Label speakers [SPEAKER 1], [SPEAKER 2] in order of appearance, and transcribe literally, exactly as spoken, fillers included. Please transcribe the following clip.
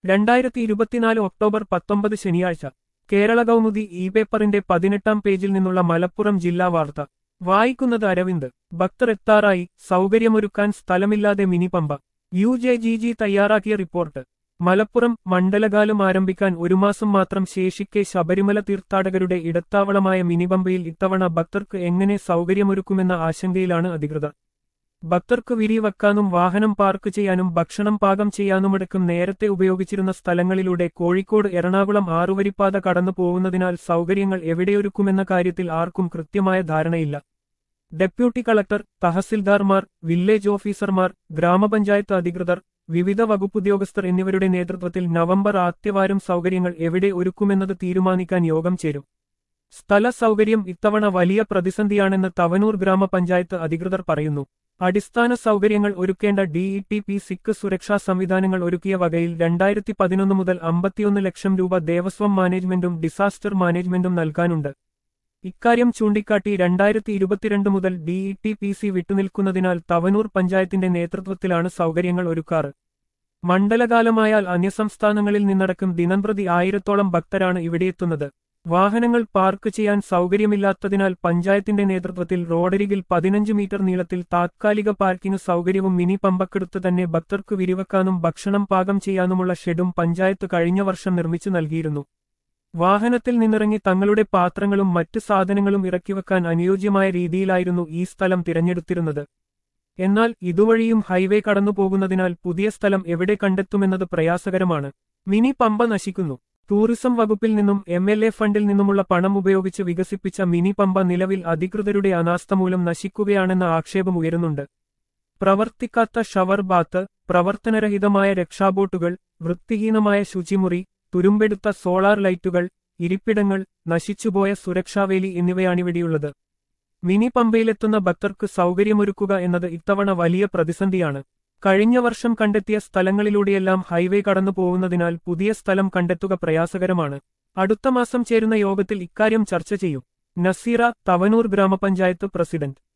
[SPEAKER 1] രണ്ടായിരത്തി ഇരുപത്തിനാല് ഒക്ടോബർ പത്തൊമ്പത് ശനിയാഴ്ച കേരള കൗമുദി ഇ പേപ്പറിന്റെ പതിനെട്ടാം പേജിൽ നിന്നുള്ള മലപ്പുറം ജില്ലാ വാർത്ത വായിക്കുന്നത് അരവിന്ദ്. ഭക്തർ എത്താറായി, സൗകര്യമൊരുക്കാൻ സ്ഥലമില്ലാതെ mini Pampa. U J G G തയ്യാറാക്കിയ റിപ്പോർട്ട്. മലപ്പുറം മണ്ഡലകാലം ആരംഭിക്കാൻ ഒരു മാസം മാത്രം ശേഷിക്കെ ശബരിമല തീർത്ഥാടകരുടെ ഇടത്താവളമായ മിനിപമ്പയിൽ ഇത്തവണ ഭക്തർക്ക് എങ്ങനെ സൗകര്യമൊരുക്കുമെന്ന ആശങ്കയിലാണ് അധികൃതർ. ഭക്തർക്ക് വിരിവെക്കാനും വാഹനം പാർക്ക് ചെയ്യാനും ഭക്ഷണം പാകം ചെയ്യാനുമടക്കം നേരത്തെ ഉപയോഗിച്ചിരുന്ന സ്ഥലങ്ങളിലൂടെ കോഴിക്കോട് എറണാകുളം ആറുവരിപ്പാത കടന്നു പോകുന്നതിനാൽ സൗകര്യങ്ങൾ എവിടെയൊരുക്കുമെന്ന കാര്യത്തിൽ ആർക്കും കൃത്യമായ ധാരണയില്ല. ഡെപ്യൂട്ടി കളക്ടർ, തഹസിൽദാർമാർ, വില്ലേജ് ഓഫീസർമാർ, ഗ്രാമപഞ്ചായത്ത് അധികൃതർ, വിവിധ വകുപ്പുദ്യോഗസ്ഥർ എന്നിവരുടെ നേതൃത്വത്തിൽ നവംബർ ആദ്യവാരം സൗകര്യങ്ങൾ എവിടെ ഒരുക്കുമെന്നത് തീരുമാനിക്കാൻ യോഗം ചേരും. സ്ഥല സൗകര്യം ഇത്തവണ വലിയ പ്രതിസന്ധിയാണെന്ന് തവനൂർ ഗ്രാമപഞ്ചായത്ത് അധികൃതർ പറയുന്നു. അടിസ്ഥാന സൗകര്യങ്ങൾ ഒരുക്കേണ്ട ഡി ഇ ടി പി സിക്ക് സുരക്ഷാ സംവിധാനങ്ങൾ ഒരുക്കിയ വകയിൽ രണ്ടായിരത്തി പതിനൊന്ന് മുതൽ അമ്പത്തിയൊന്ന് ലക്ഷം രൂപ ദേവസ്വം മാനേജ്മെന്റും ഡിസാസ്റ്റർ മാനേജ്മെന്റും നൽകാനുണ്ട്. ഇക്കാര്യം ചൂണ്ടിക്കാട്ടി രണ്ടായിരത്തി ഇരുപത്തിരണ്ട് മുതൽ D E T P C വിട്ടുനിൽക്കുന്നതിനാൽ തവനൂർ പഞ്ചായത്തിന്റെ നേതൃത്വത്തിലാണ് സൗകര്യങ്ങൾ ഒരുക്കാറ്. മണ്ഡലകാലമായാൽ അന്യസംസ്ഥാനങ്ങളിൽ നിന്നടക്കം ദിനംപ്രതി ആയിരത്തോളം ഭക്തരാണ് ഇവിടെയെത്തുന്നത്. വാഹനങ്ങൾ പാർക്ക് ചെയ്യാൻ സൗകര്യമില്ലാത്തതിനാൽ പഞ്ചായത്തിന്റെ നേതൃത്വത്തിൽ റോഡരികിൽ പതിനഞ്ച് മീറ്റർ നീളത്തിൽ താത്കാലിക പാർക്കിംഗ് സൗകര്യവും മിനി പമ്പക്കെടുത്ത് തന്നെ ഭക്തർക്ക് വിരിവെക്കാനും ഭക്ഷണം പാകം ചെയ്യാനുമുള്ള ഷെഡും പഞ്ചായത്ത് കഴിഞ്ഞ വർഷം നിർമ്മിച്ചു നൽകിയിരുന്നു. വാഹനത്തിൽ നിന്നിറങ്ങി തങ്ങളുടെ പാത്രങ്ങളും മറ്റ് സാധനങ്ങളും ഇറക്കിവെക്കാൻ അനുയോജ്യമായ രീതിയിലായിരുന്നു ഈ സ്ഥലം തിരഞ്ഞെടുത്തിരുന്നത്. എന്നാൽ ഇതുവഴിയും ഹൈവേ കടന്നുപോകുന്നതിനാൽ പുതിയ സ്ഥലം എവിടെ കണ്ടെത്തുമെന്നത് പ്രയാസകരമാണ്. മിനി പമ്പ നശിക്കുന്നു. ടൂറിസം വകുപ്പിൽ നിന്നും എം എൽ എ ഫണ്ടിൽ നിന്നുമുള്ള പണം ഉപയോഗിച്ച് വികസിപ്പിച്ച മിനി പമ്പ നിലവിൽ അധികൃതരുടെ അനാസ്ഥ മൂലം നശിക്കുകയാണെന്ന ആക്ഷേപം ഉയരുന്നുണ്ട്. പ്രവർത്തിക്കാത്ത ഷവർ ബാത്ത്, പ്രവർത്തനരഹിതമായ രക്ഷാബോട്ടുകൾ, വൃത്തിഹീനമായ ശുചിമുറി, തുരുമ്പെടുത്ത സോളാർ ലൈറ്റുകൾ, ഇരിപ്പിടങ്ങൾ, നശിച്ചുപോയ സുരക്ഷാവേലി എന്നിവയാണിവിടെയുള്ളത്. മിനി പമ്പയിലെത്തുന്ന ഭക്തർക്ക് സൗകര്യമൊരുക്കുക എന്നത് ഇത്തവണ വലിയ പ്രതിസന്ധിയാണ്. കഴിഞ്ഞ വർഷം കണ്ടെത്തിയ സ്ഥലങ്ങളിലൂടെയെല്ലാം ഹൈവേ കടന്നു പോകുന്നതിനാൽ പുതിയ സ്ഥലം കണ്ടെത്തുക പ്രയാസകരമാണ്. അടുത്ത മാസം ചേരുന്ന യോഗത്തിൽ ഇക്കാര്യം ചർച്ച ചെയ്യും. നസീറ, തവനൂർ ഗ്രാമപഞ്ചായത്ത് പ്രസിഡന്റ്.